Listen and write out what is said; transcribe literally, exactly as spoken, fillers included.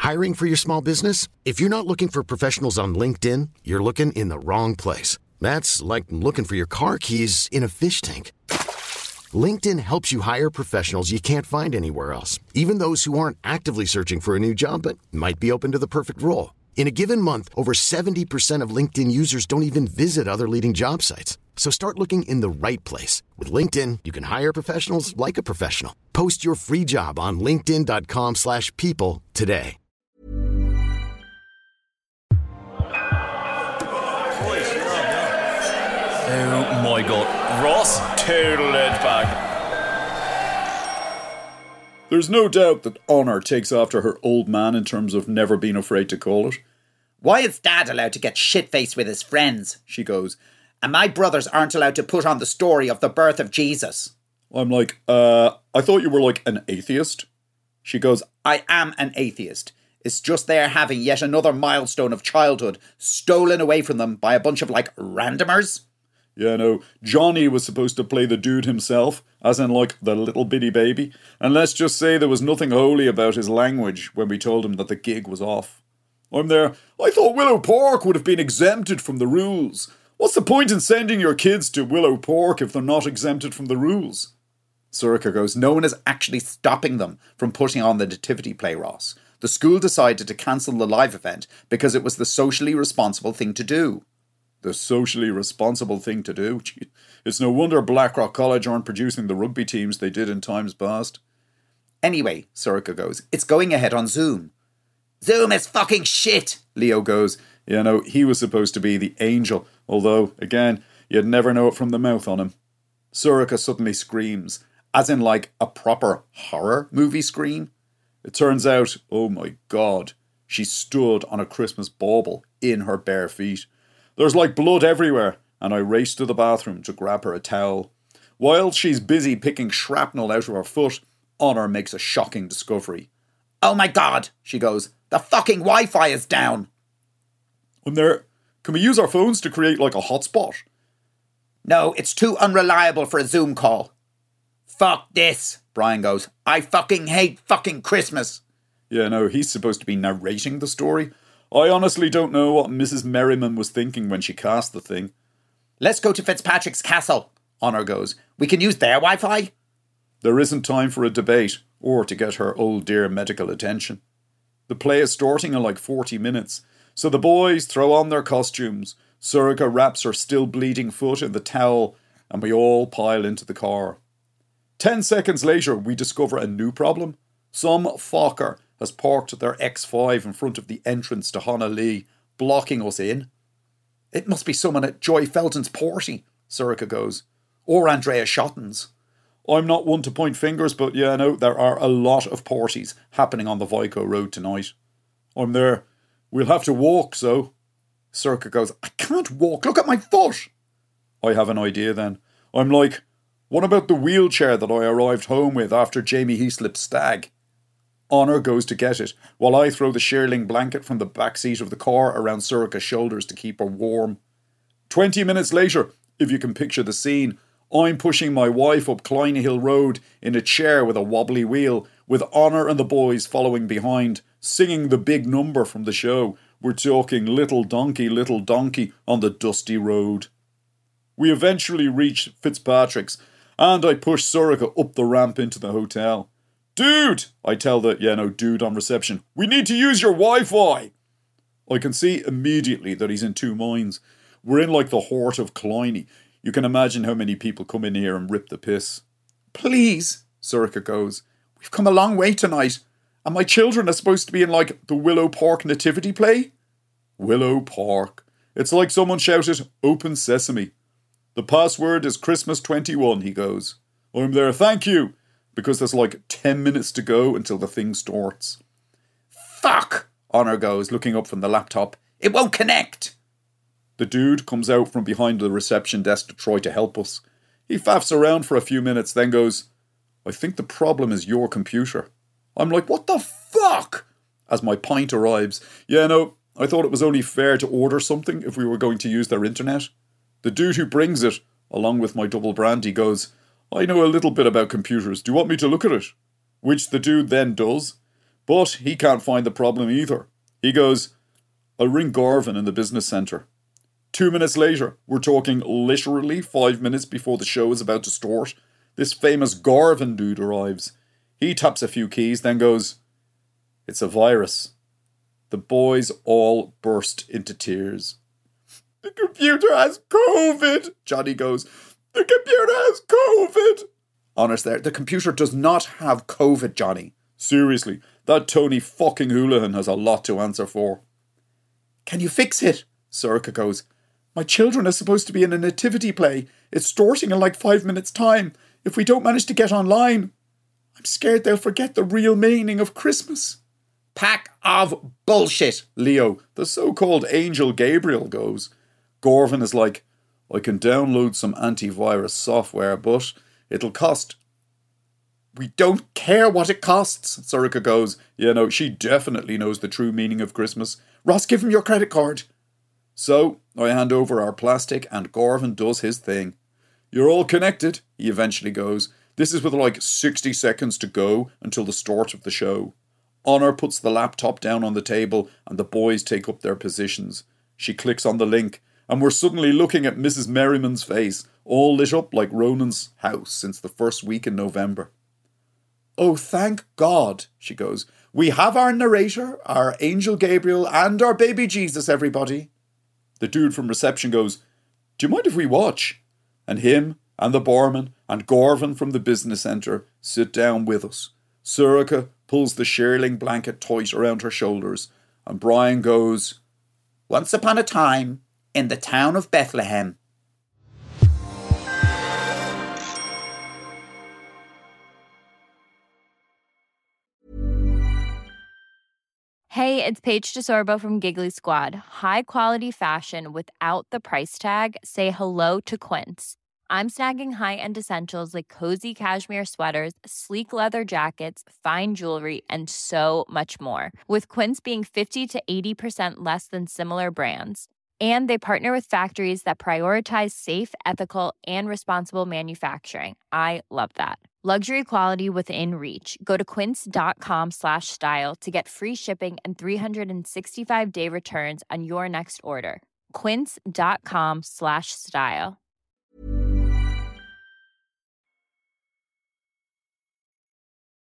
Hiring for your small business? If you're not looking for professionals on LinkedIn, you're looking in the wrong place. That's like looking for your car keys in a fish tank. LinkedIn helps you hire professionals you can't find anywhere else, even those who aren't actively searching for a new job but might be open to the perfect role. In a given month, over seventy percent of LinkedIn users don't even visit other leading job sites. So start looking in the right place. With LinkedIn, you can hire professionals like a professional. Post your free job on linkedin.com slash people today. Oh my god, Ross total it back. There's no doubt that Honor takes after her old man in terms of never being afraid to call it. Why is Dad allowed to get shit-faced with his friends? She goes. And my brothers aren't allowed to put on the story of the birth of Jesus. I'm like, uh, I thought you were like an atheist. She goes, I am an atheist. It's just they're having yet another milestone of childhood stolen away from them by a bunch of, like, randomers. Yeah, no, Johnny was supposed to play the dude himself, as in, like, the little bitty baby. And let's just say there was nothing holy about his language when we told him that the gig was off. I'm there, I thought Willow Park would have been exempted from the rules. What's the point in sending your kids to Willow Park if they're not exempted from the rules? Sorcha goes, no one is actually stopping them from putting on the nativity play, Ross. The school decided to cancel the live event because it was the socially responsible thing to do. The socially responsible thing to do? Gee, it's no wonder Blackrock College aren't producing the rugby teams they did in times past. Anyway, Sorcha goes, it's going ahead on Zoom. Zoom is fucking shit, Leo goes. Yeah, no, he was supposed to be the angel, although, again, you'd never know it from the mouth on him. Sorcha suddenly screams, as in like a proper horror movie scream. It turns out, oh my god, she stood on a Christmas bauble in her bare feet. There's like blood everywhere, and I race to the bathroom to grab her a towel. While she's busy picking shrapnel out of her foot, Honor makes a shocking discovery. Oh my god, she goes, the fucking Wi-Fi is down. I'm there. Can we use our phones to create like a hotspot? No, it's too unreliable for a Zoom call. Fuck this, Brian goes. I fucking hate fucking Christmas. Yeah, no, he's supposed to be narrating the story. I honestly don't know what Missus Merriman was thinking when she cast the thing. Let's go to Fitzpatrick's castle, Honor goes. We can use their Wi-Fi. There isn't time for a debate or to get her old dear medical attention. The play is starting in like forty minutes, so the boys throw on their costumes. Sorcha wraps her still bleeding foot in the towel, and we all pile into the car. Ten seconds later, we discover a new problem. Some fucker has parked their X five in front of the entrance to Honolulu, blocking us in. It must be someone at Joy Felton's party, Sorcha goes. Or Andrea Shotton's. I'm not one to point fingers, but yeah, no, there are a lot of parties happening on the Vico Road tonight. I'm there. We'll have to walk, so. Sorcha goes, I can't walk, look at my foot. I have an idea then. I'm like, what about the wheelchair that I arrived home with after Jamie Heaslip's stag? Honor goes to get it, while I throw the shearling blanket from the back seat of the car around Sorcha's shoulders to keep her warm. Twenty minutes later, if you can picture the scene, I'm pushing my wife up Klein Hill Road in a chair with a wobbly wheel, with Honor and the boys following behind, singing the big number from the show. We're talking Little Donkey, Little Donkey on the dusty road. We eventually reach Fitzpatrick's, and I push Sorcha up the ramp into the hotel. Dude, I tell the, yeah no, dude on reception, we need to use your Wi-Fi. I can see immediately that he's in two minds. We're in like the Hort of Kleiny. You can imagine how many people come in here and rip the piss. Please, Sorcha goes, we've come a long way tonight, and my children are supposed to be in like the Willow Park nativity play. Willow Park. It's like someone shouted, open sesame. The password is Christmas twenty-one, he goes. I'm there, thank you, because there's like ten minutes to go until the thing starts. Fuck, Honor goes, looking up from the laptop. It won't connect. The dude comes out from behind the reception desk to try to help us. He faffs around for a few minutes, then goes, I think the problem is your computer. I'm like, what the fuck? As my pint arrives. Yeah, no, I thought it was only fair to order something if we were going to use their internet. The dude who brings it, along with my double brandy, goes, I know a little bit about computers. Do you want me to look at it? Which the dude then does. But he can't find the problem either. He goes, I'll ring Garvin in the business centre. Two minutes later, we're talking literally five minutes before the show is about to start, this famous Garvin dude arrives. He taps a few keys, then goes, it's a virus. The boys all burst into tears. The computer has COVID, Johnny goes. The computer has COVID. Honest there, the computer does not have COVID, Johnny. Seriously, that Tony fucking Houlihan has a lot to answer for. Can you fix it? Sorcha goes. My children are supposed to be in a nativity play. It's starting in like five minutes' time. If we don't manage to get online, I'm scared they'll forget the real meaning of Christmas. Pack of bullshit, Leo, the so-called Angel Gabriel, goes. Garvin is like, I can download some antivirus software, but it'll cost. We don't care what it costs, Sorcha goes. Yeah, no, she definitely knows the true meaning of Christmas. Ross, give him your credit card. So, I hand over our plastic and Garvin does his thing. You're all connected, he eventually goes. This is with like sixty seconds to go until the start of the show. Honor puts the laptop down on the table and the boys take up their positions. She clicks on the link and we're suddenly looking at Missus Merriman's face, all lit up like Ronan's house since the first week in November. Oh, thank God, she goes. We have our narrator, our Angel Gabriel and our baby Jesus, everybody. The dude from reception goes, do you mind if we watch? And him and the barman and Garvin from the business centre sit down with us. Sorcha pulls the shearling blanket tight around her shoulders and Brian goes, once upon a time in the town of Bethlehem. Hey, it's Paige DeSorbo from Giggly Squad. High quality fashion without the price tag. Say hello to Quince. I'm snagging high-end essentials like cozy cashmere sweaters, sleek leather jackets, fine jewelry, and so much more. With Quince being fifty to eighty percent less than similar brands. And they partner with factories that prioritize safe, ethical, and responsible manufacturing. I love that. Luxury quality within reach. Go to quince.com slash style to get free shipping and three sixty-five day returns on your next order. Quince.com slash style.